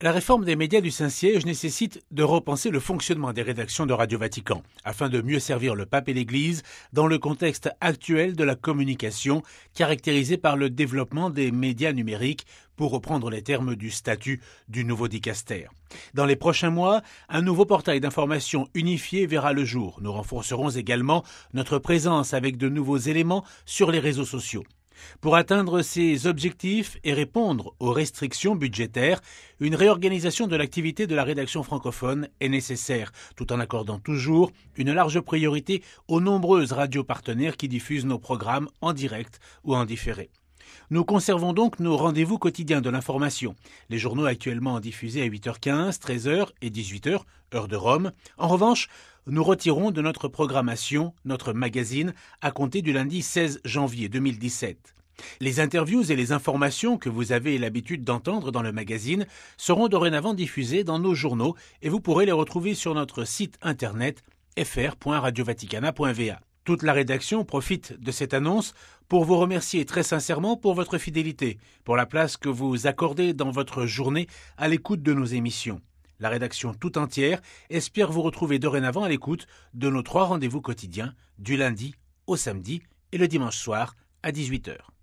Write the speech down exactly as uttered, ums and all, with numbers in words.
La réforme des médias du Saint-Siège nécessite de repenser le fonctionnement des rédactions de Radio Vatican, afin de mieux servir le pape et l'Église dans le contexte actuel de la communication, caractérisé par le développement des médias numériques, pour reprendre les termes du statut du nouveau dicaster. Dans les prochains mois, un nouveau portail d'information unifié verra le jour. Nous renforcerons également notre présence avec de nouveaux éléments sur les réseaux sociaux. Pour atteindre ces objectifs et répondre aux restrictions budgétaires, une réorganisation de l'activité de la rédaction francophone est nécessaire, tout en accordant toujours une large priorité aux nombreuses radios partenaires qui diffusent nos programmes en direct ou en différé. Nous conservons donc nos rendez-vous quotidiens de l'information. Les journaux actuellement diffusés à huit heures quinze, treize heures et dix-huit heures, heure de Rome. En revanche, nous retirons de notre programmation notre magazine à compter du lundi seize janvier deux mille dix-sept. Les interviews et les informations que vous avez l'habitude d'entendre dans le magazine seront dorénavant diffusées dans nos journaux et vous pourrez les retrouver sur notre site internet f r point radio vaticana point v a. Toute la rédaction profite de cette annonce pour vous remercier très sincèrement pour votre fidélité, pour la place que vous accordez dans votre journée à l'écoute de nos émissions. La rédaction tout entière espère vous retrouver dorénavant à l'écoute de nos trois rendez-vous quotidiens du lundi au samedi et le dimanche soir à dix-huit heures.